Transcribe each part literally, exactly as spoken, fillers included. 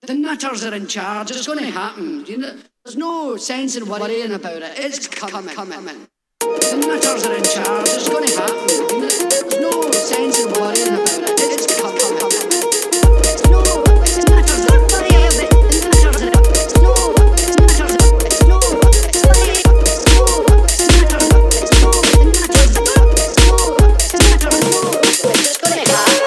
The nutters are in charge. It's going to happen. You know, there's no sense in worrying about it. It's coming. coming. The nutters are in charge. It's going to happen. You know, there's no sense in worrying about it. It's coming. coming. It's no. It's nutters. Don't worry about it. The nutters are. It's no. It's nutters. It's no. It's worry. It's no. It's nutters. It's no. The nutters. It's no. It's nutters. No. It's going to happen.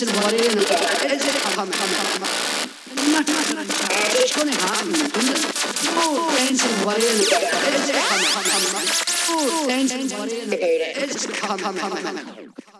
in worrying about it. Is it coming? The nutters are in charge. It's going to happen. No sense in worrying about it. Is it coming? No sense in worrying about it. It's coming.